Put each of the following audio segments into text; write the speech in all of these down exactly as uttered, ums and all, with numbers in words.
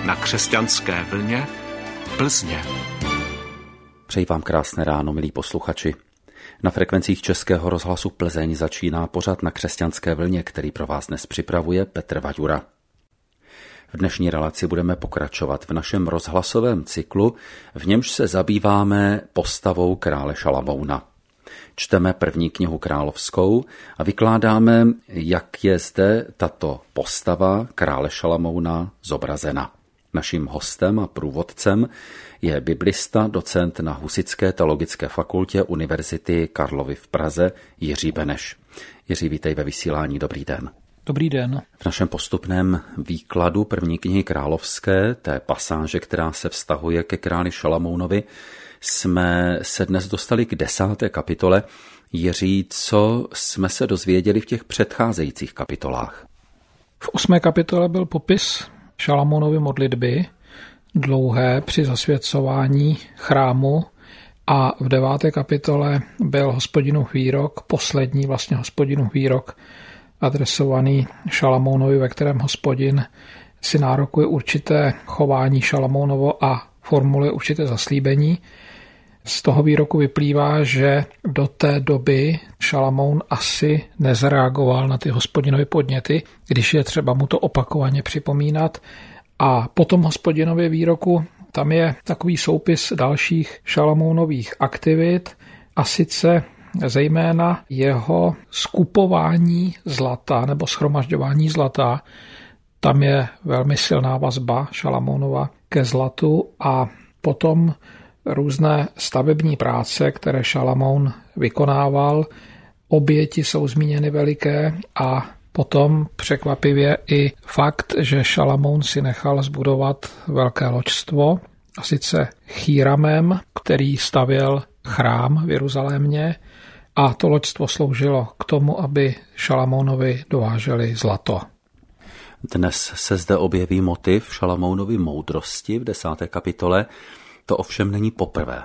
na Křesťanské vlně Plzně. Přeji vám krásné ráno, milí posluchači. Na frekvencích Českého rozhlasu Plzeň začíná pořad Na Křesťanské vlně, který pro vás dnes připravuje Petr Vaďura. V dnešní relaci budeme pokračovat v našem rozhlasovém cyklu, v němž se zabýváme postavou krále Šalamouna. Čteme první knihu královskou a vykládáme, jak je zde tato postava krále Šalamouna zobrazena. Naším hostem a průvodcem je biblista, docent na Husitské teologické fakultě Univerzity Karlovy v Praze Jiří Beneš. Jiří, vítej ve vysílání, dobrý den. Dobrý den. V našem postupném výkladu první knihy královské, té pasáže, která se vztahuje ke králi Šalamounovi, jsme se dnes dostali k desáté kapitole. Jiří, co jsme se dozvěděli v těch předcházejících kapitolách? V osmé kapitole byl popis Šalamounovy modlitby, dlouhé při zasvěcování chrámu, a v deváté kapitole byl Hospodinův výrok, poslední vlastně Hospodinův výrok, adresovaný Šalamounovi, ve kterém Hospodin si nárokuje určité chování Šalamounovo a formuluje určité zaslíbení. Z toho výroku vyplývá, že do té doby Šalamoun asi nezareagoval na ty Hospodinovy podněty, když je třeba mu to opakovaně připomínat. A potom Hospodinově výroku tam je takový soupis dalších Šalamounových aktivit, a sice zejména jeho skupování zlata nebo shromažďování zlata. Tam je velmi silná vazba Šalamounova ke zlatu, a potom různé stavební práce, které Šalamoun vykonával. Oběti jsou zmíněny veliké a potom překvapivě i fakt, že Šalamoun si nechal zbudovat velké loďstvo, a sice Chýramem, který stavěl chrám v Jeruzalémě, a to loďstvo sloužilo k tomu, aby Šalamounovi dováželi zlato. Dnes se zde objeví motiv Šalamounovy moudrosti v desáté kapitole. To ovšem není poprvé.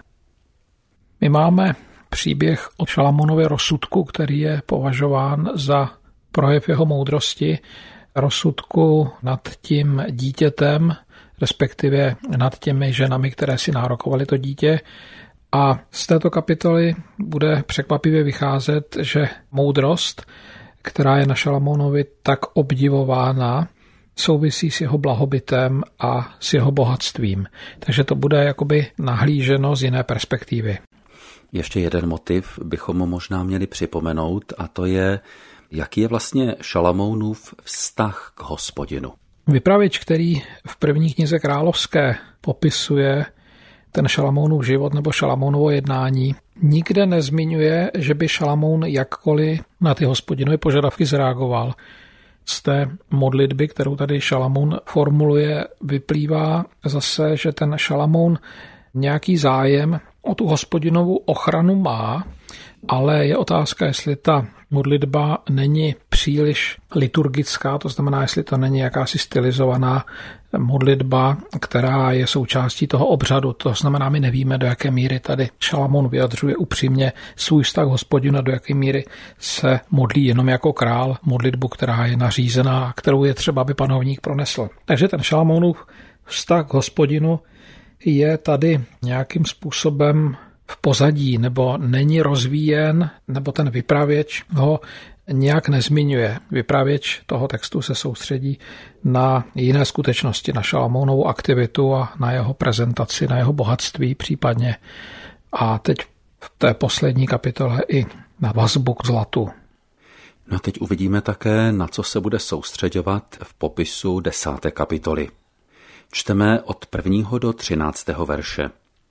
My máme příběh o Šalamounově rozsudku, který je považován za projev jeho moudrosti, rozsudku nad tím dítětem, respektive nad těmi ženami, které si nárokovaly to dítě. A z této kapitoly bude překvapivě vycházet, že moudrost, která je na Šalamounovi tak obdivována, souvisí s jeho blahobytem a s jeho bohatstvím. Takže to bude jakoby nahlíženo z jiné perspektivy. Ještě jeden motiv bychom možná měli připomenout, a to je, jaký je vlastně Šalamounův vztah k Hospodinu. Vypravěč, který v první knize královské popisuje ten Šalamounův život nebo Šalamounovo jednání, nikde nezmiňuje, že by Šalamoun jakkoliv na ty Hospodinovy požadavky zareagoval. Z té modlitby, kterou tady Šalamoun formuluje, vyplývá zase, že ten Šalamoun nějaký zájem o tu Hospodinovu ochranu má, ale je otázka, jestli ta modlitba není příliš liturgická, to znamená, jestli to není jakási stylizovaná modlitba, která je součástí toho obřadu. To znamená, my nevíme, do jaké míry tady Šalamoun vyjadřuje upřímně svůj vztah Hospodinu, do jaké míry se modlí jenom jako král modlitbu, která je nařízená, kterou je třeba, aby panovník pronesl. Takže ten Šalamounův vztah k Hospodinu je tady nějakým způsobem v pozadí, nebo není rozvíjen, nebo ten vypravěč ho nějak nezmiňuje. Vypravěč toho textu se soustředí na jiné skutečnosti, na Šalamounovu aktivitu a na jeho prezentaci, na jeho bohatství případně. A teď v té poslední kapitole i na vazbu k zlatu. No teď uvidíme také, na co se bude soustředovat v popisu desáté kapitoly. Čteme od prvního do třináctého verše.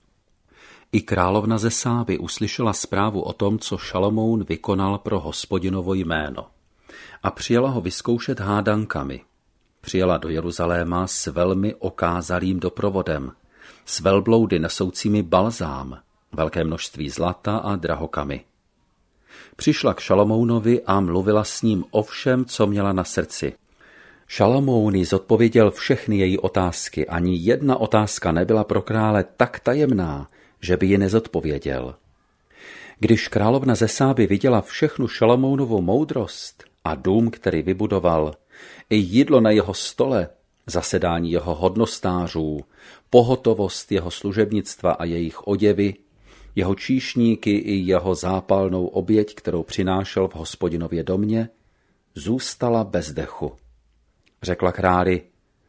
I královna ze Sáby uslyšela zprávu o tom, co Šalamoun vykonal pro Hospodinovo jméno, a přijela ho vyzkoušet hádankami. Přijela do Jeruzaléma s velmi okázalým doprovodem, s velbloudy nesoucími balzám, velké množství zlata a drahokamy. Přišla k Šalamounovi a mluvila s ním o všem, co měla na srdci. Šalamoun jí zodpověděl všechny její otázky, ani jedna otázka nebyla pro krále tak tajemná, že by ji nezodpověděl. Když královna ze Sáby viděla všechnu Šalamounovu moudrost a dům, který vybudoval, i jídlo na jeho stole zasedání jeho hodnostářů, pohotovost jeho služebnictva a jejich oděvy, jeho číšníky i jeho zápalnou oběť, kterou přinášel v Hospodinově domě, zůstala bez dechu. Řekla králi: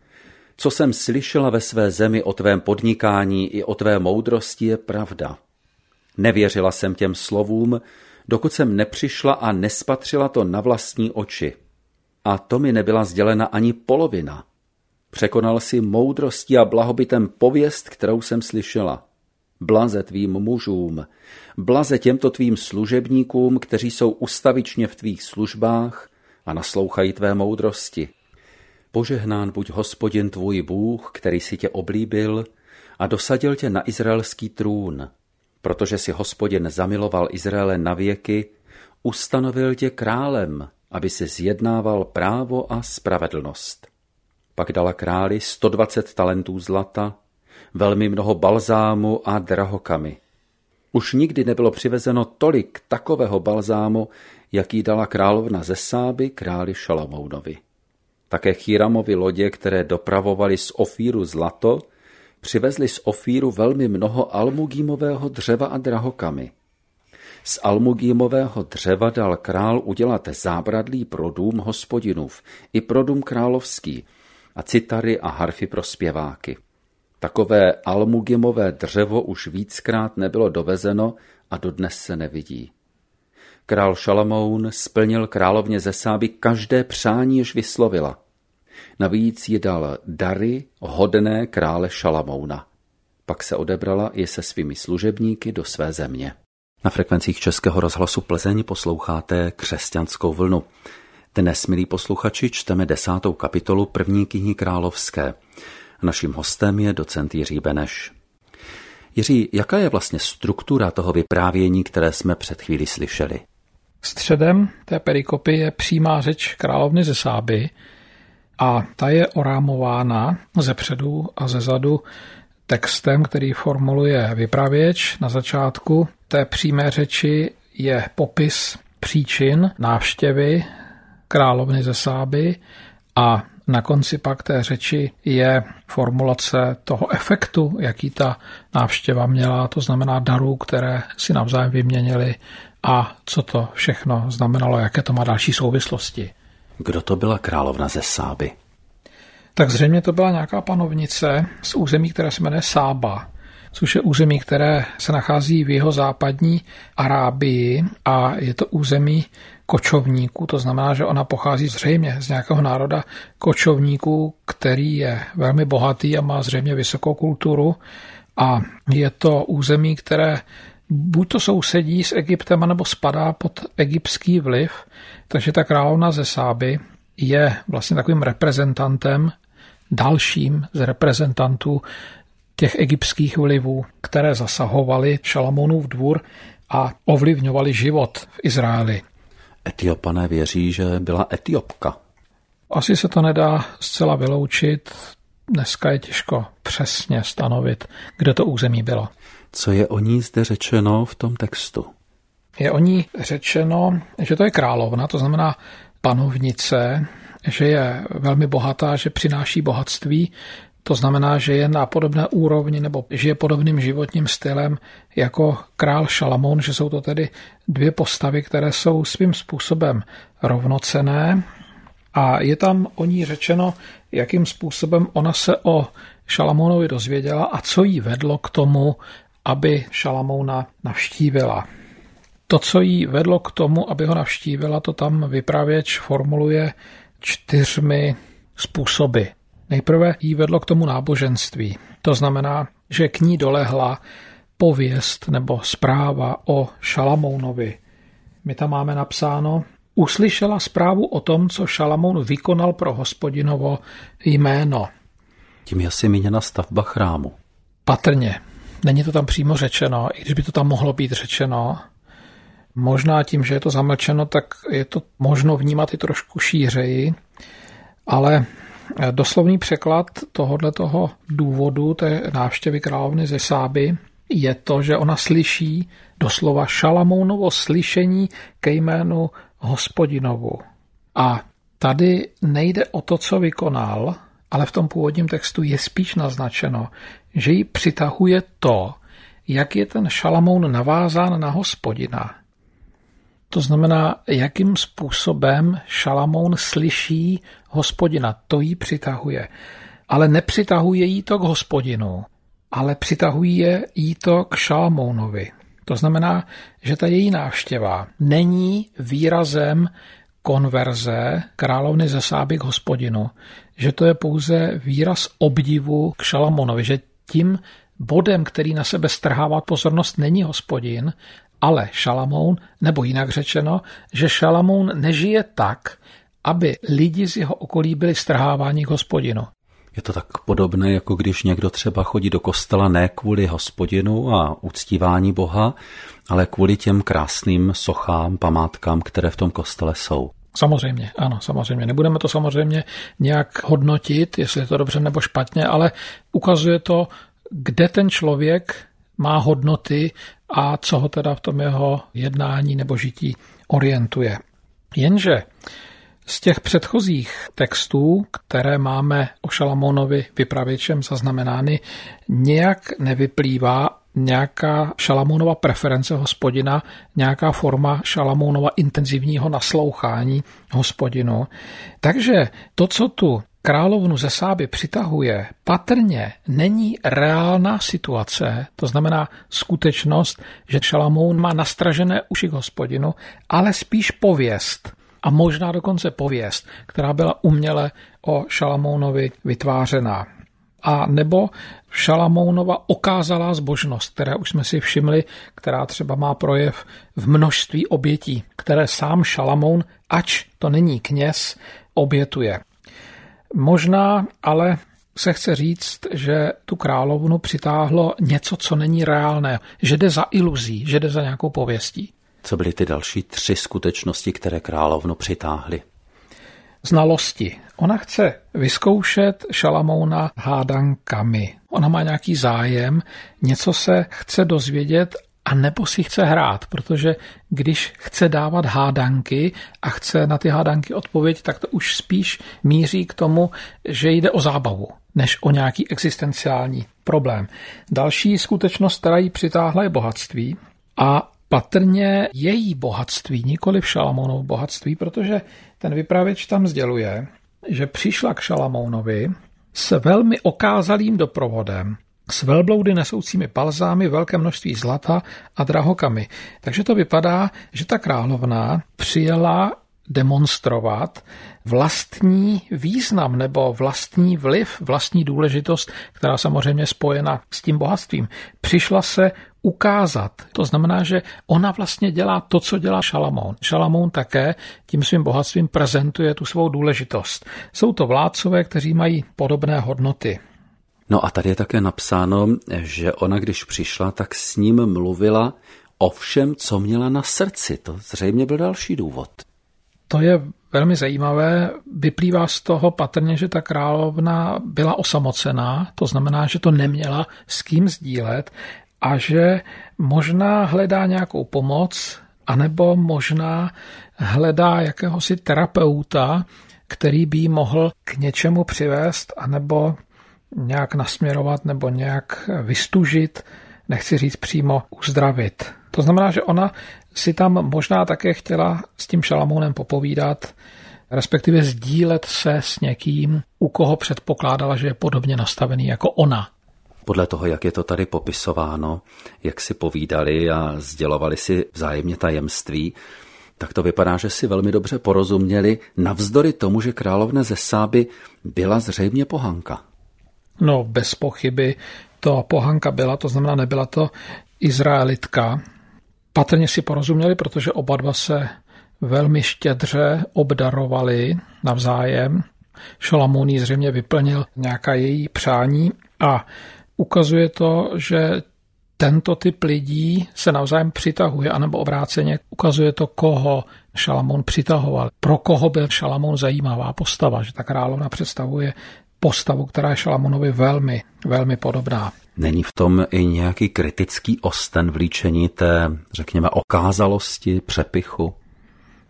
co jsem slyšela ve své zemi o tvém podnikání i o tvé moudrosti, je pravda. Nevěřila jsem těm slovům, dokud jsem nepřišla a nespatřila to na vlastní oči. A to mi nebyla sdělena ani polovina. Překonal si moudrostí a blahobytem pověst, kterou jsem slyšela. Blaze tvým mužům, blaze těmto tvým služebníkům, kteří jsou ustavičně v tvých službách a naslouchají tvé moudrosti. Požehnán buď Hospodin tvůj Bůh, který si tě oblíbil a dosadil tě na izraelský trůn, protože si Hospodin zamiloval Izraele navěky, ustanovil tě králem, aby si zjednával právo a spravedlnost. Pak dala králi sto dvacet talentů zlata, velmi mnoho balzámu a drahokamy. Už nikdy nebylo přivezeno tolik takového balzámu, jaký dala královna ze Sáby králi Šalamounovi. Také Chiramovi lodě, které dopravovali z Ofíru zlato, přivezli z Ofíru velmi mnoho almugímového dřeva a drahokamy. Z almugímového dřeva dal král udělat zábradlí pro dům Hospodinův i pro dům královský a citary a harfy pro zpěváky. Takové almugimové dřevo už víckrát nebylo dovezeno a dodnes se nevidí. Král Šalamoun splnil královně ze Sáby každé přání, jež vyslovila. Navíc jí dal dary hodné krále Šalamouna. Pak se odebrala i se svými služebníky do své země. Na frekvencích Českého rozhlasu Plzeň posloucháte Křesťanskou vlnu. Dnes, milí posluchači, čteme desátou kapitolu první knihy královské. Naším hostem je docent Jiří Beneš. Jiří, jaká je vlastně struktura toho vyprávění, které jsme před chvílí slyšeli? Středem té perikopy je přímá řeč královny ze Sáby a ta je orámována zepředu a zezadu textem, který formuluje vypravěč. Na začátku té přímé řeči je popis příčin návštěvy královny ze Sáby a na konci pak té řeči je formulace toho efektu, jaký ta návštěva měla, to znamená darů, které si navzájem vyměnili a co to všechno znamenalo, jaké to má další souvislosti. Kdo to byla královna ze Sáby? Tak zřejmě to byla nějaká panovnice z území, které se jmenuje Sába, což je území, které se nachází v jihozápadní Arábii a je to území kočovníků, to znamená, že ona pochází zřejmě z nějakého národa kočovníků, který je velmi bohatý a má zřejmě vysokou kulturu a je to území, které buď to sousedí s Egyptem, anebo spadá pod egyptský vliv, takže ta královna ze Sáby je vlastně takovým reprezentantem, dalším z reprezentantů těch egyptských vlivů, které zasahovaly Šalamounův dvůr a ovlivňovaly život v Izraeli. Etiopané věří, že byla Etiopka. Asi se to nedá zcela vyloučit. Dneska je těžko přesně stanovit, kde to území bylo. Co je o ní zde řečeno v tom textu? Je o ní řečeno, že to je královna, to znamená panovnice, že je velmi bohatá, že přináší bohatství, to znamená, že je na podobné úrovni nebo žije podobným životním stylem jako král Šalamoun, že jsou to tedy dvě postavy, které jsou svým způsobem rovnocenné a je tam o ní řečeno, jakým způsobem ona se o Šalamounovi dozvěděla a co jí vedlo k tomu, aby Šalamouna navštívila. To, co jí vedlo k tomu, aby ho navštívila, to tam vypravěč formuluje čtyřmi způsoby. Nejprve jí vedlo k tomu náboženství. To znamená, že k ní dolehla pověst nebo zpráva o Šalamounovi. My tam máme napsáno, uslyšela zprávu o tom, co Šalamoun vykonal pro Hospodinovo jméno. Tím je asi míněna stavba chrámu. Patrně. Není to tam přímo řečeno, i když by to tam mohlo být řečeno. Možná tím, že je to zamlčeno, tak je to možno vnímat i trošku šířeji, ale doslovný překlad tohoto důvodu té návštěvy královny ze Sáby je to, že ona slyší doslova Šalamounovo slyšení ke jménu Hospodinovu. A tady nejde o to, co vykonal, ale v tom původním textu je spíš naznačeno, že ji přitahuje to, jak je ten Šalamoun navázán na Hospodina. To znamená, jakým způsobem Šalamoun slyší Hospodina, to jí přitahuje. Ale nepřitahuje jí to k Hospodinu, ale přitahuje jí to k Šalamounovi. To znamená, že ta její návštěva není výrazem konverze královny ze Sáby k Hospodinu, že to je pouze výraz obdivu k Šalamonovi, že tím bodem, který na sebe strhává pozornost, není Hospodin, ale Šalamoun, nebo jinak řečeno, že Šalamoun nežije tak, aby lidi z jeho okolí byli strháváni k Hospodinu. Je to tak podobné, jako když někdo třeba chodí do kostela ne kvůli Hospodinu a uctívání Boha, ale kvůli těm krásným sochám, památkám, které v tom kostele jsou. Samozřejmě, ano, samozřejmě. Nebudeme to samozřejmě nějak hodnotit, jestli je to dobře nebo špatně, ale ukazuje to, kde ten člověk má hodnoty a co ho teda v tom jeho jednání nebo žití orientuje. Jenže z těch předchozích textů, které máme o Šalamounovi vypravěčem zaznamenány, nějak nevyplývá nějaká Šalamounova preference Hospodina, nějaká forma Šalamounova intenzivního naslouchání Hospodinu. Takže to, co tu královnu ze Sáby přitahuje, patrně není reálná situace, to znamená skutečnost, že Šalamoun má nastražené uši k Hospodinu, ale spíš pověst a možná dokonce pověst, která byla uměle o Šalamounovi vytvářená. A nebo Šalamounova okázalá zbožnost, které už jsme si všimli, která třeba má projev v množství obětí, které sám Šalamoun, ač to není kněz, obětuje. Možná ale se chce říct, že tu královnu přitáhlo něco, co není reálné, že jde za iluzí, že jde za nějakou pověstí. Co byly ty další tři skutečnosti, které královnu přitáhly? Znalosti. Ona chce vyzkoušet Šalamouna hádankami. Ona má nějaký zájem, něco se chce dozvědět a nebo si chce hrát, protože když chce dávat hádanky a chce na ty hádanky odpověď, tak to už spíš míří k tomu, že jde o zábavu, než o nějaký existenciální problém. Další skutečnost, která jí přitáhla, je bohatství a patrně její bohatství, nikoliv Šalamounovo bohatství, protože ten vypravěč tam sděluje, že přišla k Šalamounovi s velmi okázalým doprovodem, s velbloudy nesoucími balzámy, velké množství zlata a drahokamy. Takže to vypadá, že ta královna přijela demonstrovat vlastní význam nebo vlastní vliv, vlastní důležitost, která samozřejmě je spojena s tím bohatstvím. Přišla se ukázat. To znamená, že ona vlastně dělá to, co dělá Šalamoun. Šalamoun také tím svým bohatstvím prezentuje tu svou důležitost. Jsou to vládcové, kteří mají podobné hodnoty. No a tady je také napsáno, že ona, když přišla, tak s ním mluvila o všem, co měla na srdci. To zřejmě byl další důvod. To je velmi zajímavé. Vyplývá z toho patrně, že ta královna byla osamocená, to znamená, že to neměla s kým sdílet a že možná hledá nějakou pomoc, anebo možná hledá jakéhosi terapeuta, který by ji mohl k něčemu přivést, anebo nějak nasměrovat, nebo nějak vystužit, nechci říct přímo uzdravit. To znamená, že ona si tam možná také chtěla s tím Šalamounem popovídat, respektive sdílet se s někým, u koho předpokládala, že je podobně nastavený jako ona. Podle toho, jak je to tady popisováno, jak si povídali a sdělovali si vzájemně tajemství, tak to vypadá, že si velmi dobře porozuměli, navzdory tomu, že královna ze Sáby byla zřejmě pohanka. No, bez pochyby to pohanka byla, to znamená, nebyla to Izraelitka. Patrně si porozuměli, protože oba dva se velmi štědře obdarovali navzájem. Šalamoun jí zřejmě vyplnil nějaká její přání a ukazuje to, že tento typ lidí se navzájem přitahuje, anebo obráceně ukazuje to, koho Šalamoun přitahoval. Pro koho byl Šalamoun zajímavá postava, že ta královna představuje postavu, která je Šalamounovi velmi, velmi podobná. Není v tom i nějaký kritický osten v líčení té, řekněme, okázalosti, přepichu?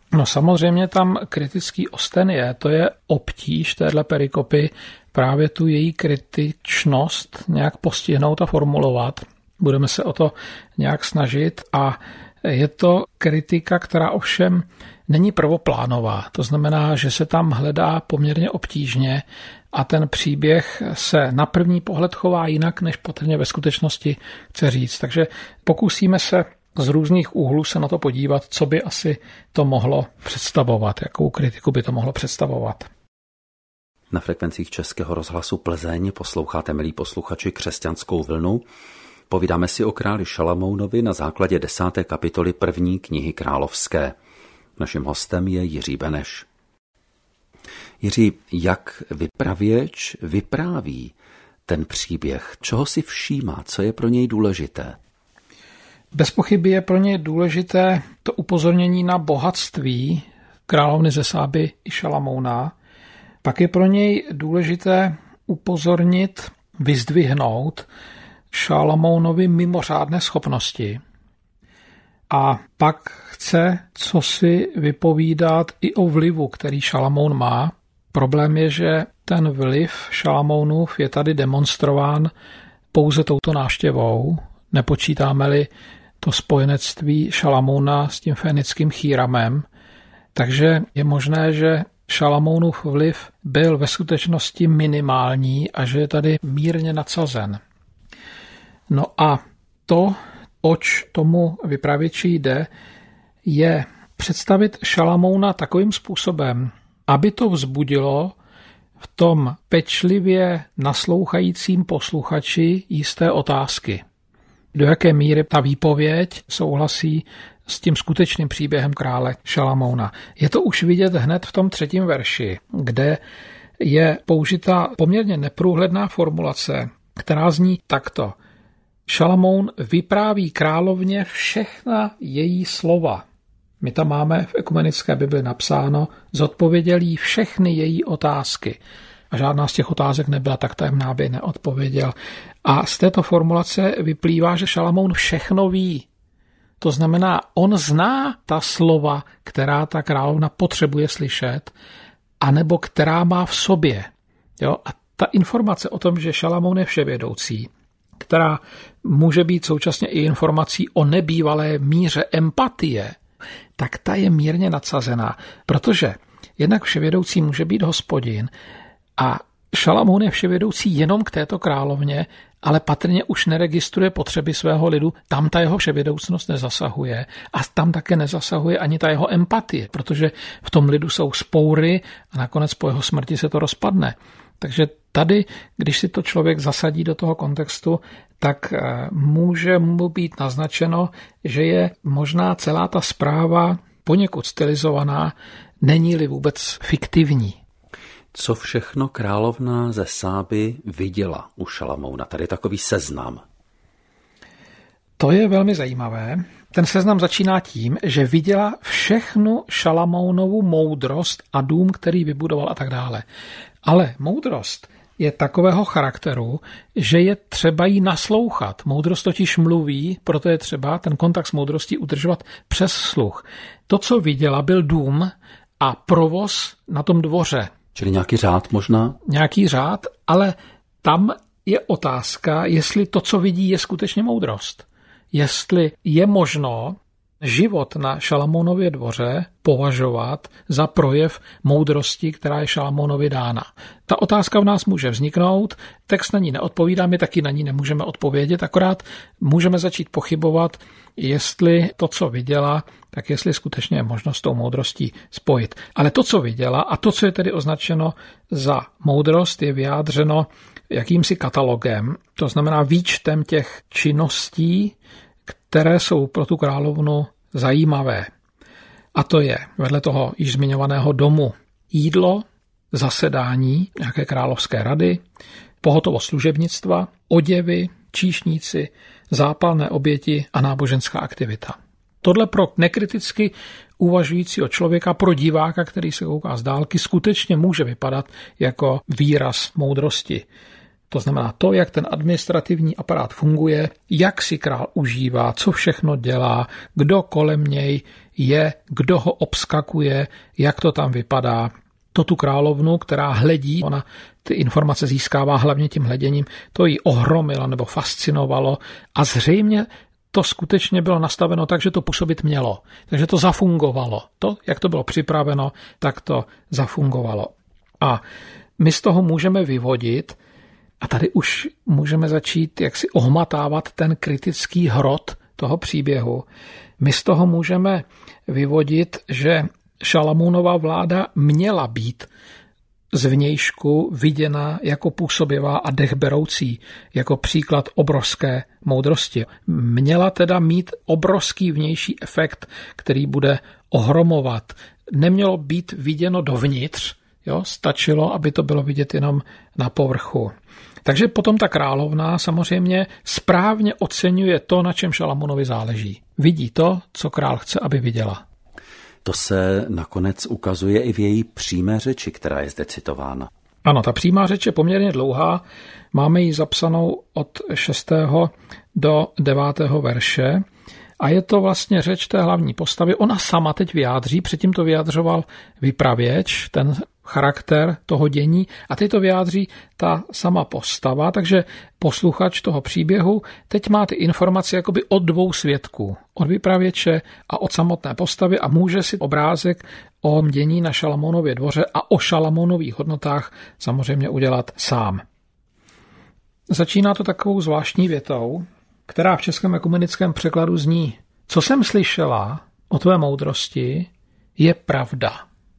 No samozřejmě tam kritický osten je, to je obtíž téhle perikopy, právě tu její kritičnost nějak postihnout a formulovat. Budeme se o to nějak snažit a je to kritika, která ovšem není prvoplánová. To znamená, že se tam hledá poměrně obtížně a ten příběh se na první pohled chová jinak, než patrně ve skutečnosti chce říct. Takže pokusíme se z různých úhlů se na to podívat, co by asi to mohlo představovat, jakou kritiku by to mohlo představovat. Na frekvencích Českého rozhlasu Plzeň posloucháte, milí posluchači, Křesťanskou vlnu. Povídáme si o králi Šalamounovi na základě desáté kapitoly první knihy královské. Naším hostem je Jiří Beneš. Jiří, jak vypravěč vypráví ten příběh? Čeho si všímá? Co je pro něj důležité? Bez pochyby je pro něj důležité to upozornění na bohatství královny ze Sáby i Šalamouna. Pak je pro něj důležité upozornit, vyzdvihnout Šalamounovi mimořádné schopnosti. A pak chce cosi vypovídat i o vlivu, který Šalamoun má. Problém je, že ten vliv Šalamounův je tady demonstrován pouze touto návštěvou. Nepočítáme-li to spojenectví Šalamouna s tím fénickým Chýramem. Takže je možné, že Šalamounův vliv byl ve skutečnosti minimální a že je tady mírně nadsazen. No a to, oč tomu vypravěči jde, je představit Šalamouna takovým způsobem, aby to vzbudilo v tom pečlivě naslouchajícím posluchači jisté otázky. Do jaké míry ta výpověď souhlasí s tím skutečným příběhem krále Šalamouna. Je to už vidět hned v tom třetím verši, kde je použita poměrně neprůhledná formulace, která zní takto. Šalamoun vypráví královně všechna její slova. My tam máme v ekumenické Bibli napsáno, zodpověděl jí všechny její otázky. A žádná z těch otázek nebyla tak tajemná, aby neodpověděl. A z této formulace vyplývá, že Šalamoun všechno ví. To znamená, on zná ta slova, která ta královna potřebuje slyšet, anebo která má v sobě. Jo? A ta informace o tom, že Šalamoun je vševědoucí, která může být současně i informací o nebývalé míře empatie, tak ta je mírně nadsazená, protože jednak vševědoucí může být Hospodin a Šalamoun je vševědoucí jenom k této královně, ale patrně už neregistruje potřeby svého lidu, tam ta jeho vševědoucnost nezasahuje a tam také nezasahuje ani ta jeho empatie, protože v tom lidu jsou spoury a nakonec po jeho smrti se to rozpadne. Takže tady, když si to člověk zasadí do toho kontextu, tak může mu být naznačeno, že je možná celá ta zpráva poněkud stylizovaná, není-li vůbec fiktivní. Co všechno královna ze Sáby viděla u Šalamouna? Tady je takový seznam. To je velmi zajímavé. Ten seznam začíná tím, že viděla všechnu Šalamounovu moudrost a dům, který vybudoval a tak dále. Ale moudrost je takového charakteru, že je třeba jí naslouchat. Moudrost totiž mluví, proto je třeba ten kontakt s moudrostí udržovat přes sluch. To, co viděla, byl dům a provoz na tom dvoře. Čili nějaký řád možná? Nějaký řád, ale tam je otázka, jestli to, co vidí, je skutečně moudrost. Jestli je možno život na Šalamounově dvoře považovat za projev moudrosti, která je Šalamounovi dána. Ta otázka v nás může vzniknout, text na ní neodpovídá, my taky na ní nemůžeme odpovědět, akorát můžeme začít pochybovat, jestli to, co viděla, tak jestli skutečně je možnost s tou moudrostí spojit. Ale to, co viděla a to, co je tedy označeno za moudrost, je vyjádřeno jakýmsi katalogem, to znamená výčtem těch činností, které jsou pro tu královnu zajímavé. A to je vedle toho již zmiňovaného domu jídlo, zasedání nějaké královské rady, pohotovost služebnictva, oděvy, číšníci, zápalné oběti a náboženská aktivita. Tohle pro nekriticky uvažujícího člověka, pro diváka, který se kouká z dálky, skutečně může vypadat jako výraz moudrosti. To znamená to, jak ten administrativní aparát funguje, jak si král užívá, co všechno dělá, kdo kolem něj je, kdo ho obskakuje, jak to tam vypadá. To tu královnu, která hledí, ona ty informace získává hlavně tím hleděním, to ji ohromilo nebo fascinovalo a zřejmě to skutečně bylo nastaveno tak, že to působit mělo. Takže to zafungovalo. To, jak to bylo připraveno, tak to zafungovalo. A my z toho můžeme vyvodit, a tady už můžeme začít jaksi ohmatávat ten kritický hrot toho příběhu. My z toho můžeme vyvodit, že Šalamúnova vláda měla být zvnějšku viděna jako působivá a dechberoucí, jako příklad obrovské moudrosti. Měla teda mít obrovský vnější efekt, který bude ohromovat. Nemělo být viděno dovnitř, jo? Stačilo, aby to bylo vidět jenom na povrchu. Takže potom ta královna samozřejmě správně oceňuje to, na čem Šalamúnovi záleží. Vidí to, co král chce, aby viděla. To se nakonec ukazuje i v její přímé řeči, která je zde citována. Ano, ta přímá řeč je poměrně dlouhá. Máme ji zapsanou od šestého do devátého verše. A je to vlastně řeč té hlavní postavy. Ona sama teď vyjádří, předtím to vyjadřoval vypravěč, ten charakter toho dění, a teď to vyjádří ta sama postava, takže posluchač toho příběhu teď má ty informace jakoby od dvou svědků, od vypravěče a od samotné postavy a může si obrázek o dění na Šalamúnově dvoře a o Šalamúnových hodnotách samozřejmě udělat sám. Začíná to takovou zvláštní větou, která v českém ekumenickém překladu zní: co jsem slyšela o tvé moudrosti, je pravda.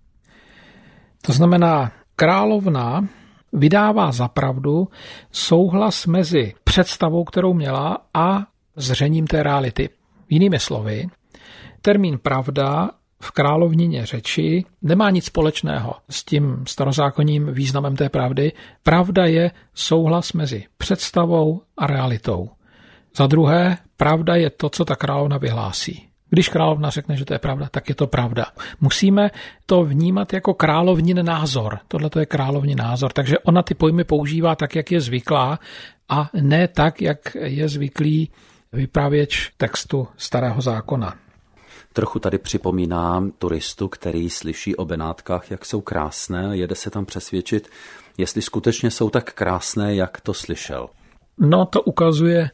To znamená, královna vydává za pravdu souhlas mezi představou, kterou měla, a zřením té reality. Jinými slovy, termín pravda v královnině řeči nemá nic společného s tím starozákonním významem té pravdy. Pravda je souhlas mezi představou a realitou. Za druhé, pravda je to, co ta královna vyhlásí. Když královna řekne, že to je pravda, tak je to pravda. Musíme to vnímat jako královnin názor. Tohle to je královnin názor, takže ona ty pojmy používá tak, jak je zvyklá, a ne tak, jak je zvyklý vypravěč textu Starého zákona. Trochu tady připomínám turistu, který slyší o Benátkách, jak jsou krásné, a jede se tam přesvědčit, jestli skutečně jsou tak krásné, jak to slyšel. No, to ukazuje,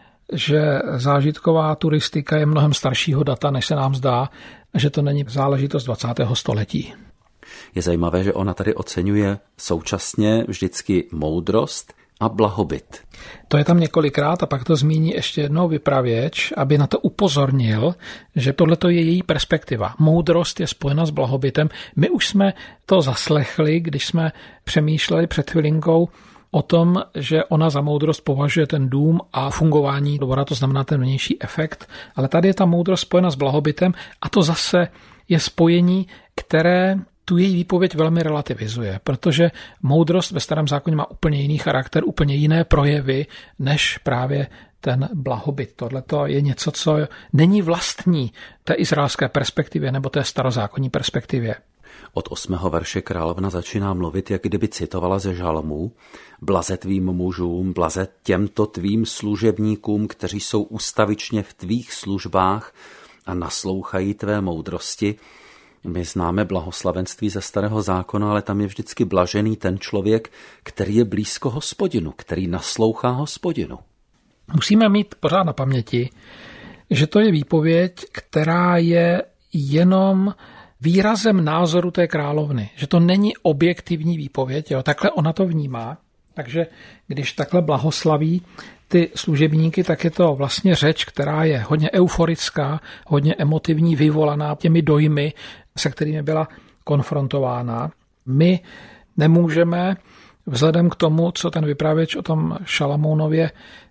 že zážitková turistika je mnohem staršího data, než se nám zdá, že to není záležitost dvacátého století. Je zajímavé, že ona tady oceňuje současně vždycky moudrost a blahobyt. To je tam několikrát a pak to zmíní ještě jednou vypravěč, aby na to upozornil, že tohleto je její perspektiva. Moudrost je spojena s blahobytem. My už jsme to zaslechli, když jsme přemýšleli před chvilinkou o tom, že ona za moudrost považuje ten dům a fungování dvora, to znamená ten vnější efekt, ale tady je ta moudrost spojena s blahobytem a to zase je spojení, které tu její výpověď velmi relativizuje, protože moudrost ve Starém zákoně má úplně jiný charakter, úplně jiné projevy, než právě ten blahobyt. Tohle je něco, co není vlastní té izraelské perspektivě nebo té starozákonní perspektivě. Od osmého verše královna začíná mluvit, jak kdyby citovala ze žalmů: blaze tvým mužům, blaze těmto tvým služebníkům, kteří jsou ustavičně v tvých službách a naslouchají tvé moudrosti. My známe blahoslavenství ze Starého zákona, ale tam je vždycky blažený ten člověk, který je blízko Hospodinu, který naslouchá Hospodinu. Musíme mít pořád na paměti, že to je výpověď, která je jenom výrazem názoru té královny, že to není objektivní výpověď, jo, takhle ona to vnímá, takže když takhle blahoslaví ty služebníky, tak je to vlastně řeč, která je hodně euforická, hodně emotivní, vyvolaná těmi dojmy, se kterými byla konfrontována. My nemůžeme vzhledem k tomu, co ten vypravěč o tom Šalamúnově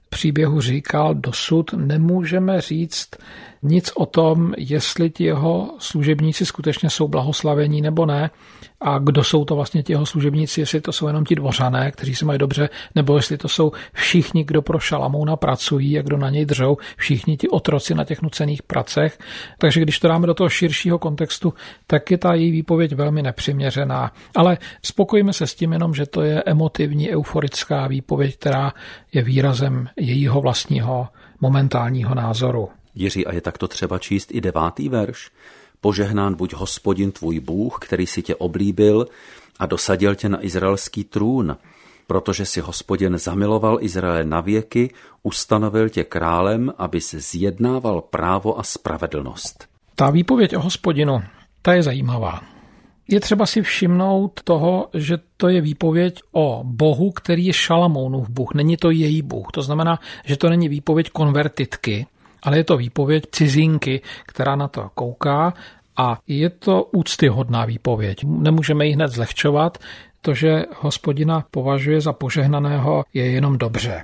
příběhu říkal, dosud nemůžeme říct nic o tom, jestli ti jeho služebníci skutečně jsou blahoslavení nebo ne a kdo jsou to vlastně ti jeho služebníci, jestli to jsou jenom ti dvořané, kteří se mají dobře, nebo jestli to jsou všichni, kdo pro Šalamouna pracují a kdo na něj držou, všichni ti otroci na těch nucených pracech. Takže když to dáme do toho širšího kontextu, tak je ta její výpověď velmi nepřiměřená. Ale spokojíme se s tím jenom, že to je emotivní, euforická výpověď, která je výrazem jejího vlastního momentálního názoru. Jiří, a je takto třeba číst i devátý verš? Požehnán buď Hospodin tvůj Bůh, který si tě oblíbil a dosadil tě na izraelský trůn, protože si Hospodin zamiloval Izraele navěky, ustanovil tě králem, abys zjednával právo a spravedlnost. Ta výpověď o Hospodinu, ta je zajímavá. Je třeba si všimnout toho, že to je výpověď o Bohu, který je Šalamounův Bůh, není to její Bůh. To znamená, že to není výpověď konvertitky, ale je to výpověď cizinky, která na to kouká a je to úctyhodná výpověď. Nemůžeme ji hned zlehčovat, to, že Hospodina považuje za požehnaného, je jenom dobře.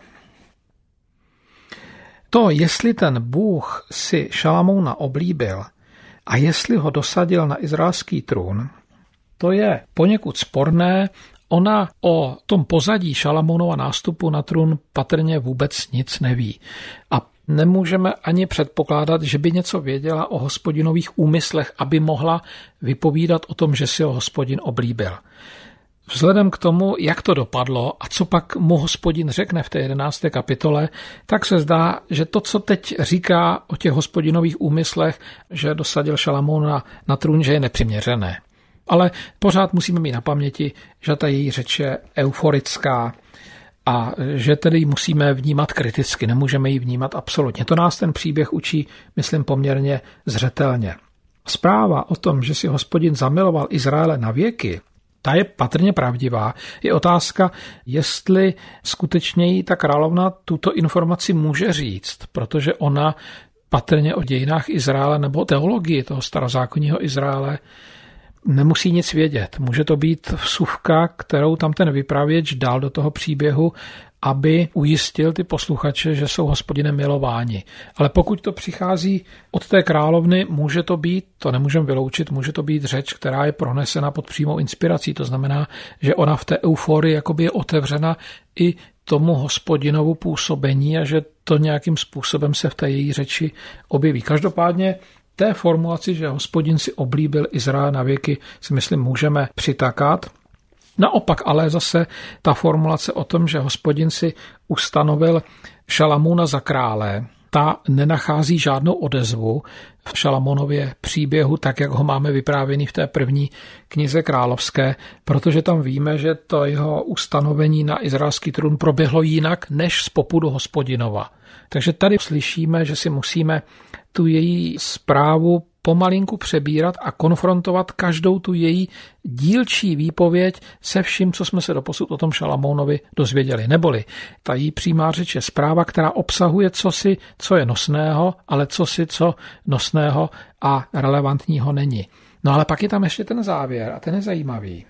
To, jestli ten Bůh si Šalamouna oblíbil a jestli ho dosadil na izraelský trůn, to je poněkud sporné. Ona o tom pozadí Šalamounova nástupu na trůn patrně vůbec nic neví. A nemůžeme ani předpokládat, že by něco věděla o Hospodinových úmyslech, aby mohla vypovídat o tom, že si ho Hospodin oblíbil. Vzhledem k tomu, jak to dopadlo a co pak mu Hospodin řekne v té jedenácté kapitole, tak se zdá, že to, co teď říká o těch Hospodinových úmyslech, že dosadil Šalamouna na trůn, že je nepřiměřené. Ale pořád musíme mít na paměti, že ta její řeč je euforická a že tedy ji musíme vnímat kriticky, nemůžeme ji vnímat absolutně. To nás ten příběh učí, myslím, poměrně zřetelně. Zpráva o tom, že si Hospodin zamiloval Izraele na věky, ta je patrně pravdivá. Je otázka, jestli skutečně jí ta královna tuto informaci může říct, protože ona patrně o dějinách Izraele nebo teologii toho starozákonního Izraele nemusí nic vědět. Může to být vsuvka, kterou tam ten vypravěč dal do toho příběhu, aby ujistil ty posluchače, že jsou Hospodinem milováni. Ale pokud to přichází od té královny, může to být, to nemůžeme vyloučit, může to být řeč, která je pronesena pod přímou inspirací. To znamená, že ona v té euforii jakoby je otevřena i tomu Hospodinovu působení a že to nějakým způsobem se v té její řeči objeví. Každopádně té formulaci, že Hospodin si oblíbil Izrael na věky, si myslím, můžeme přitakat. Naopak ale zase ta formulace o tom, že Hospodin si ustanovil Šalamouna za krále, ta nenachází žádnou odezvu v Šalamonově příběhu, tak jak ho máme vyprávěný v té první knize královské, protože tam víme, že to jeho ustanovení na izraelský trůn proběhlo jinak než z popudu Hospodinova. Takže tady slyšíme, že si musíme tu její zprávu pomalinku přebírat a konfrontovat každou tu její dílčí výpověď se vším, co jsme se doposud o tom Šalamounovi dozvěděli. Neboli ta její přímá řeč je zpráva, která obsahuje cosi, co je nosného, ale cosi, co nosného a relevantního není. No ale pak je tam ještě ten závěr a ten je zajímavý.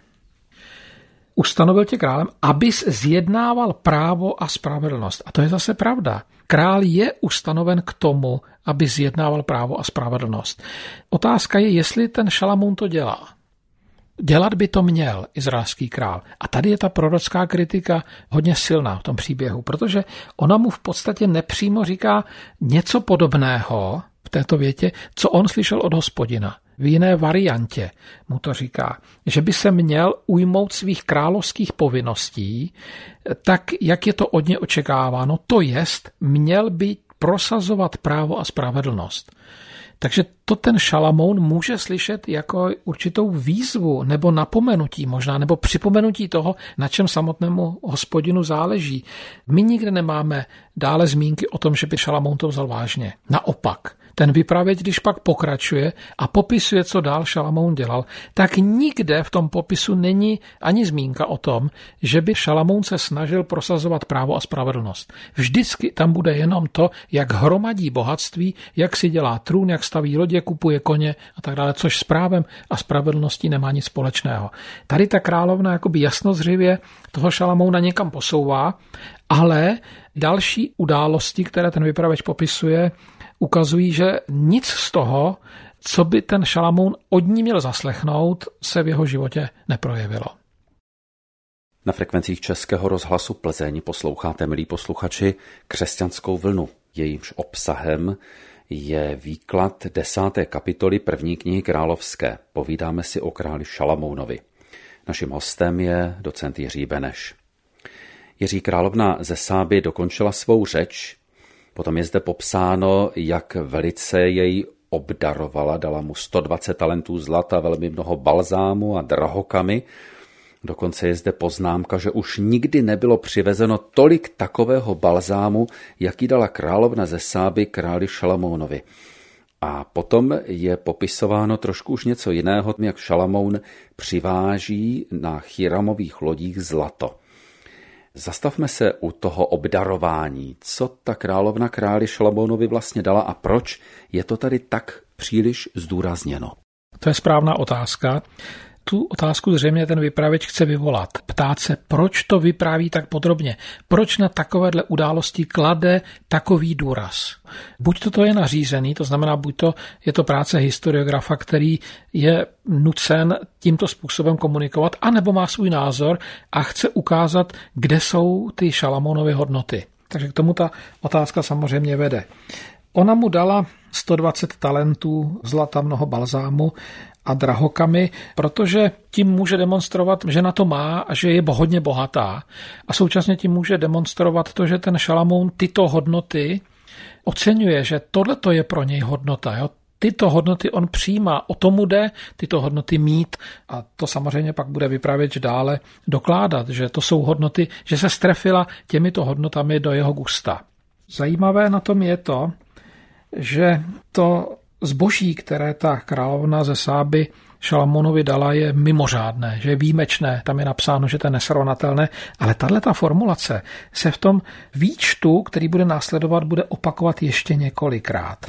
Ustanovil tě králem, abys zjednával právo a spravedlnost. A to je zase pravda. Král je ustanoven k tomu, aby zjednával právo a spravedlnost. Otázka je, jestli ten Šalamoun to dělá. Dělat by to měl izraelský král. A tady je ta prorocká kritika hodně silná v tom příběhu, protože ona mu v podstatě nepřímo říká něco podobného v této větě, co on slyšel od Hospodina. V jiné variantě mu to říká, že by se měl ujmout svých královských povinností, tak jak je to od něj očekáváno, to jest, měl by prosazovat právo a spravedlnost. Takže to ten Šalamoun může slyšet jako určitou výzvu nebo napomenutí možná, nebo připomenutí toho, na čem samotnému Hospodinu záleží. My nikde nemáme dále zmínky o tom, že by Šalamoun to vzal vážně. Naopak, ten vypravěč, když pak pokračuje a popisuje, co dál Šalamoun dělal, tak nikde v tom popisu není ani zmínka o tom, že by Šalamoun se snažil prosazovat právo a spravedlnost. Vždycky tam bude jenom to, jak hromadí bohatství, jak si dělá trůn, jak staví lodě, kupuje koně a tak dále, což s právem a spravedlností nemá nic společného. Tady ta královna jakoby jasnozřivě toho Šalamouna někam posouvá, ale další události, které ten vypravěč popisuje, ukazují, že nic z toho, co by ten Šalamoun od ní měl zaslechnout, se v jeho životě neprojevilo. Na frekvencích Českého rozhlasu Plzeň posloucháte, milí posluchači, Křesťanskou vlnu. Jejímž obsahem je výklad desáté kapitoly první knihy královské. Povídáme si o králi Šalamounovi. Naším hostem je docent Jiří Beneš. Jiří, královna ze Sáby dokončila svou řeč, potom je zde popsáno, jak velice jej obdarovala, dala mu sto dvacet talentů zlata, velmi mnoho balzámu a drahokamy. Dokonce je zde poznámka, že už nikdy nebylo přivezeno tolik takového balzámu, jaký dala královna ze Sáby králi Šalamounovi. A potom je popisováno trošku už něco jiného, jak Šalamoun přiváží na Chiramových lodích zlato. Zastavme se u toho obdarování. Co ta královna králi Šalamounovi vlastně dala a proč je to tady tak příliš zdůrazněno? To je správná otázka. Tu otázku zřejmě ten vypravěč chce vyvolat. Ptát se, proč to vypráví tak podrobně. Proč na takovéhle události klade takový důraz. Buď to, to je nařízený, to znamená, buď to je to práce historiografa, který je nucen tímto způsobem komunikovat, anebo má svůj názor a chce ukázat, kde jsou ty Šalamounovy hodnoty. Takže k tomu ta otázka samozřejmě vede. Ona mu dala sto dvacet talentů zlata, mnoho balzámu a drahokamy, protože tím může demonstrovat, že na to má a že je hodně bohatá. A současně tím může demonstrovat to, že ten Šalamoun tyto hodnoty oceňuje, že tohleto je pro něj hodnota. Jo? Tyto hodnoty on přijímá, o tomu jde tyto hodnoty mít a to samozřejmě pak bude vypravěč dále dokládat, že to jsou hodnoty, že se strefila těmito hodnotami do jeho gusta. Zajímavé na tom je to, že to zboží, které ta královna ze Sáby Šalamounovi dala, je mimořádné, že je výjimečné, tam je napsáno, že to je nesrovnatelné, ale tato formulace se v tom výčtu, který bude následovat, bude opakovat ještě několikrát.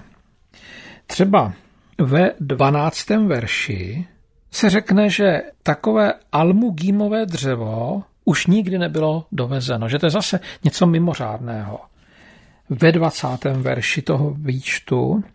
Třeba ve dvanáctém verši se řekne, že takové almugímové dřevo už nikdy nebylo dovezeno, že to je zase něco mimořádného. Ve dvacátém verši toho výčtu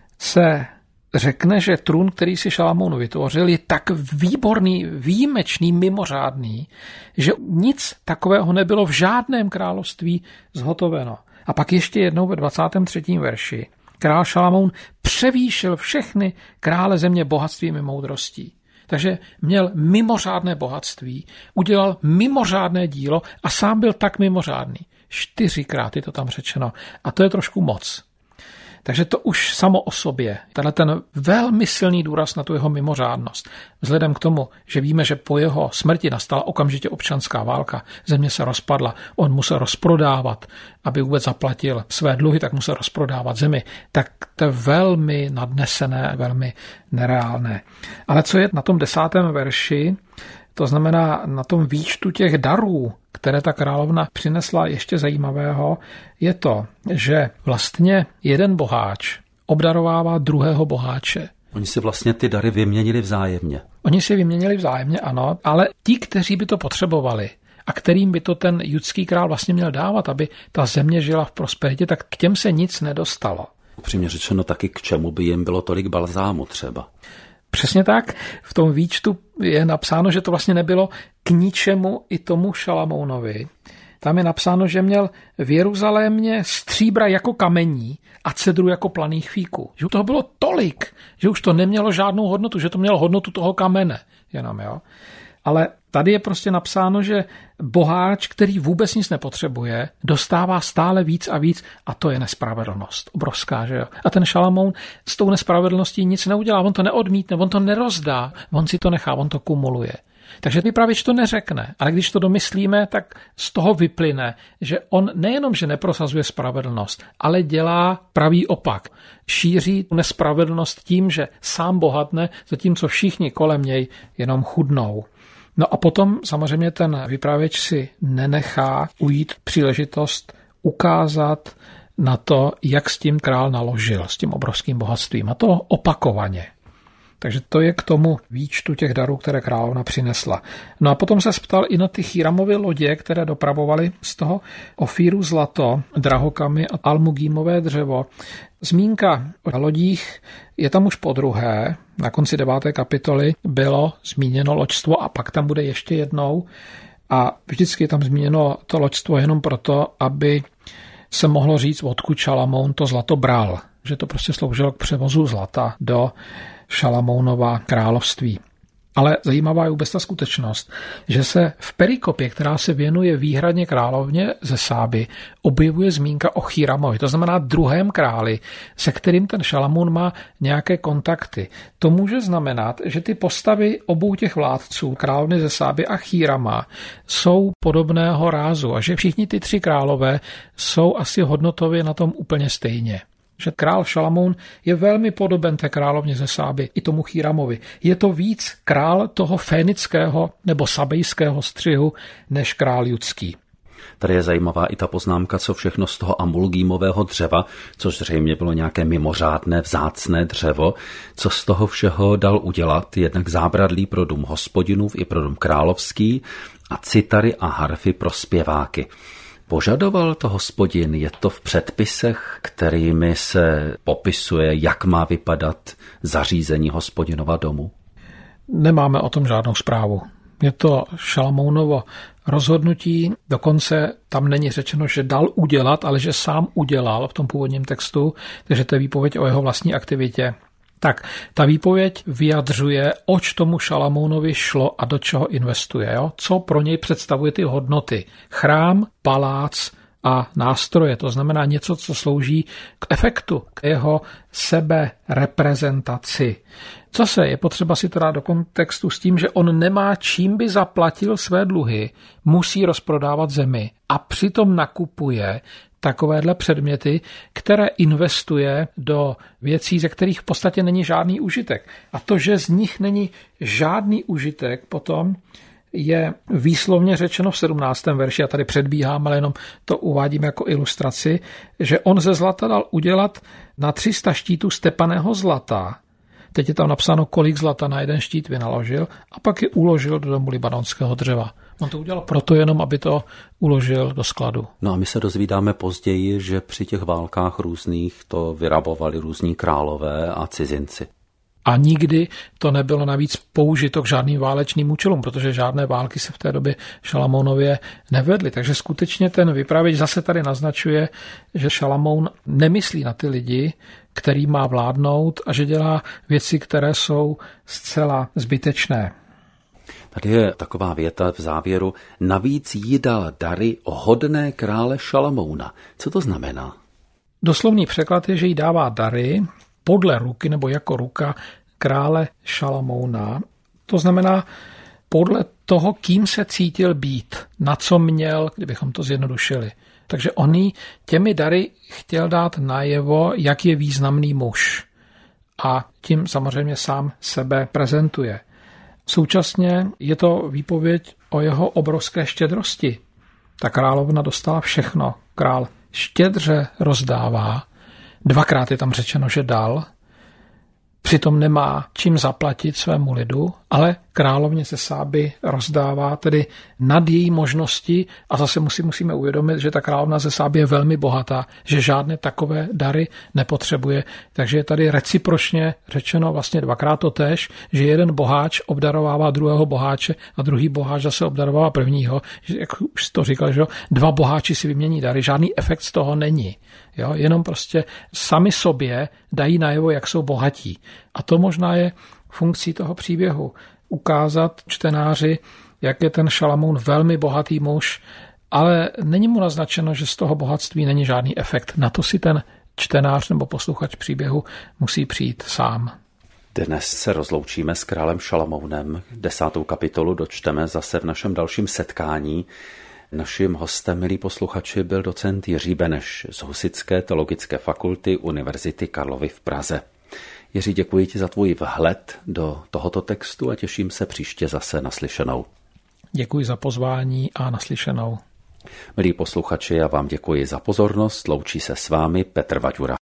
se řekne, že trůn, který si Šalamoun vytvořil, je tak výborný, výjimečný, mimořádný, že nic takového nebylo v žádném království zhotoveno. A pak ještě jednou ve dvacátém třetím verši král Šalamoun převýšil všechny krále země bohatstvím i moudrostí. Takže měl mimořádné bohatství, udělal mimořádné dílo a sám byl tak mimořádný. Čtyřikrát je to tam řečeno. A to je trošku moc. Takže to už samo o sobě, tenhle ten velmi silný důraz na tu jeho mimořádnost. Vzhledem k tomu, že víme, že po jeho smrti nastala okamžitě občanská válka, země se rozpadla, on musel rozprodávat, aby vůbec zaplatil své dluhy, tak musel rozprodávat zemi. Tak to je velmi nadnesené, velmi nereálné. Ale co je na tom desátém verši, to znamená na tom výčtu těch darů, které ta královna přinesla ještě zajímavého, je to, že vlastně jeden boháč obdarovává druhého boháče. Oni si vlastně ty dary vyměnili vzájemně. Oni si vyměnili vzájemně, ano, ale ti, kteří by to potřebovali a kterým by to ten judský král vlastně měl dávat, aby ta země žila v prosperitě, tak k těm se nic nedostalo. Upřímně řečeno taky, k čemu by jim bylo tolik balzámu třeba. Přesně tak. V tom výčtu je napsáno, že to vlastně nebylo k ničemu i tomu Šalamounovi. Tam je napsáno, že měl v Jeruzalémě stříbra jako kamení a cedru jako planých fíků. Že toho bylo tolik, že už to nemělo žádnou hodnotu, že to mělo hodnotu toho kamene. Jenom, jo. Ale tady je prostě napsáno, že boháč, který vůbec nic nepotřebuje, dostává stále víc a víc a to je nespravedlnost. Obrovská, že jo. A ten Šalamoun s tou nespravedlností nic neudělá, on to neodmítne, on to nerozdá, on si to nechá, on to kumuluje. Takže vypravěč to neřekne, ale když to domyslíme, tak z toho vyplyne, že on nejenom, že neprosazuje spravedlnost, ale dělá pravý opak. Šíří nespravedlnost tím, že sám bohatne, zatímco všichni kolem něj jenom chudnou. No a potom samozřejmě ten vypravěč si nenechá ujít příležitost ukázat na to, jak s tím král naložil, s tím obrovským bohatstvím. A to opakovaně. Takže to je k tomu výčtu těch darů, které královna přinesla. No a potom se ptal i na ty Chýramovy lodě, které dopravovaly z toho Ofíru zlato, drahokamy a almugímové dřevo. Zmínka o lodích je tam už podruhé. Na konci deváté kapitoly bylo zmíněno loďstvo a pak tam bude ještě jednou. A vždycky je tam zmíněno to loďstvo jenom proto, aby se mohlo říct, odkud Šalamoun to zlato bral. Že to prostě sloužilo k převozu zlata do Šalamounova království. Ale zajímavá je vůbec ta skutečnost, že se v perikopě, která se věnuje výhradně královně ze Sáby, objevuje zmínka o Chýramovi, to znamená druhém králi, se kterým ten Šalamoun má nějaké kontakty. To může znamenat, že ty postavy obou těch vládců, královny ze Sáby a Chýrama, jsou podobného rázu a že všichni ty tři králové jsou asi hodnotově na tom úplně stejně. Že král Šalamoun je velmi podoben té královně ze Sáby i tomu Chýramovi. Je to víc král toho fénického nebo sabejského střihu než král judský. Tady je zajímavá i ta poznámka, co všechno z toho amulgímového dřeva, což zřejmě bylo nějaké mimořádné vzácné dřevo, co z toho všeho dal udělat, jednak zábradlí pro dům hospodinův i pro dům královský a citary a harfy pro zpěváky. Požadoval to hospodin, je to v předpisech, kterými se popisuje, jak má vypadat zařízení hospodinova domu? Nemáme o tom žádnou zprávu. Je to Šalamounovo rozhodnutí, dokonce tam není řečeno, že dal udělat, ale že sám udělal v tom původním textu, takže to je výpověď o jeho vlastní aktivitě. Tak ta výpověď vyjadřuje, oč tomu Šalamounovi šlo a do čeho investuje. Jo? Co pro něj představuje ty hodnoty. Chrám, palác a nástroje. To znamená něco, co slouží k efektu, k jeho sebereprezentaci. Co se je potřeba si to dát do kontextu s tím, že on nemá čím by zaplatil své dluhy, musí rozprodávat zemi a přitom nakupuje takovéhle předměty, které investuje do věcí, ze kterých v podstatě není žádný užitek. A to, že z nich není žádný užitek, potom je výslovně řečeno v sedmnáctém verši, já tady předbíhám, ale jenom to uvádím jako ilustraci, že on ze zlata dal udělat na tři sta štítů stepaného zlata. Teď je tam napsáno, kolik zlata na jeden štít vynaložil a pak je uložil do domu libanonského dřeva. On to udělal proto jenom, aby to uložil do skladu. No a my se dozvídáme později, že při těch válkách různých to vyrabovali různí králové a cizinci. A nikdy to nebylo navíc použito k žádným válečným účelům, protože žádné války se v té době Šalamounově nevedly. Takže skutečně ten vypravěč zase tady naznačuje, že Šalamoun nemyslí na ty lidi, který má vládnout a že dělá věci, které jsou zcela zbytečné. Tady je taková věta v závěru. Navíc jí dal dary hodné krále Šalamouna. Co to znamená? Doslovný překlad je, že jí dává dary podle ruky nebo jako ruka krále Šalamouna. To znamená podle toho, kým se cítil být, na co měl, kdybychom to zjednodušili. Takže on jí těmi dary chtěl dát najevo, jak je významný muž. A tím samozřejmě sám sebe prezentuje. Současně je to výpověď o jeho obrovské štědrosti. Ta královna dostala všechno. Král štědře rozdává. Dvakrát je tam řečeno, že dal. Přitom nemá čím zaplatit svému lidu, ale královně ze Sáby rozdává tedy nad její možnosti a zase musí, musíme uvědomit, že ta královna ze Sáby je velmi bohatá, že žádné takové dary nepotřebuje, takže je tady recipročně řečeno vlastně dvakrát to též, že jeden boháč obdarovává druhého boháče a druhý boháč zase obdarovává prvního, jak už to říkal, že dva boháči si vymění dary, žádný efekt z toho není. Jo, jenom prostě sami sobě dají najevo, jak jsou bohatí. A to možná je funkcí toho příběhu. Ukázat čtenáři, jak je ten Šalamoun velmi bohatý muž, ale není mu naznačeno, že z toho bohatství není žádný efekt. Na to si ten čtenář nebo posluchač příběhu musí přijít sám. Dnes se rozloučíme s králem Šalamounem. Desátou kapitolu dočteme zase v našem dalším setkání. Naším hostem, milí posluchači, byl docent Jiří Beneš z Husitské teologické fakulty Univerzity Karlovy v Praze. Jiří, děkuji ti za tvůj vhled do tohoto textu a těším se příště zase naslyšenou. Děkuji za pozvání a naslyšenou. Milí posluchači, já vám děkuji za pozornost. Loučí se s vámi Petr Vaďura.